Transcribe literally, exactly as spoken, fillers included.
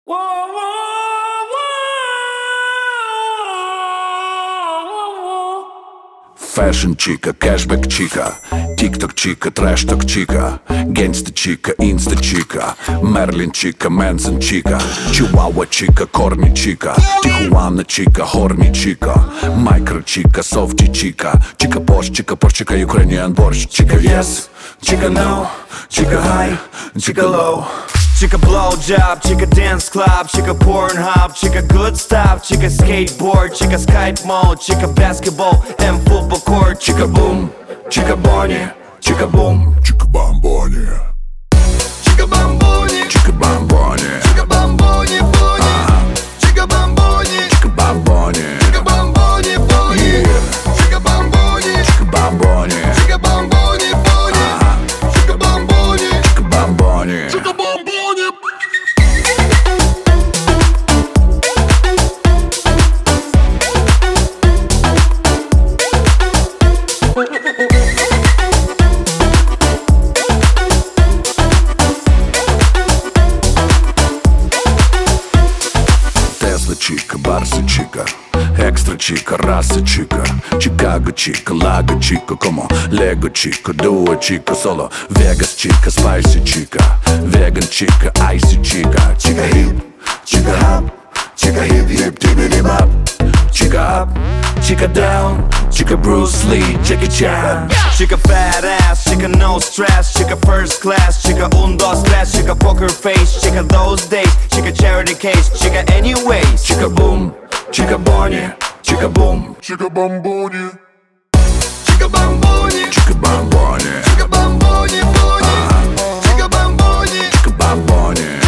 Фэшн чика, кэшбэк чика, тик-ток чика, трэш-ток чика, гэнста чика, инста чика, Мерлин чика, Мэнсон чика, Чиуауа чика, корни чика, Тихуана чика, хорни чика, Майкро чика, софти чика, чика пош, чика пош, чика Ukrainian борщ, чика yes, чика no, чика high, чика low. Chica blowjob, chica dance club, chica Pornhub, chica good stuff, chica skateboard, chica Skype mode, chica basketball and football court, Chica boom, chica Bonnie, chica boom, chica bamboni, chica bamboni, chica bamboni, chica bamboni, boni, chica bamboni, chica bamboni, chica bamboni, boni, chica bamboni, chica bamboni, chica bamboni, boni, chica bamboni, chica bamboni. chica bamboni. Тесла чика, Барса чика, Экстра чика, раса чика, Чикаго чика, Лага чика, комо, Лего чика, Дуо чика, соло, Вегас чика, Спайси чика, Веган чика, Айси чика, Чика хип, чика хап, чика хип хип, тибиди-бап, чика ап, чика даун, чика Брюс Ли, Джеки Чан. Chica fat ass, chica no stress, chica first class, chica un, dos, tres, chica poker face, chica those days, chica charity case, chica anyways. Chica boom, chica Bonnie, chica boom, Chica bamboni, chica bamboni, chica bamboni, chica bamboni, boni, chica bamboni, chica bamboni.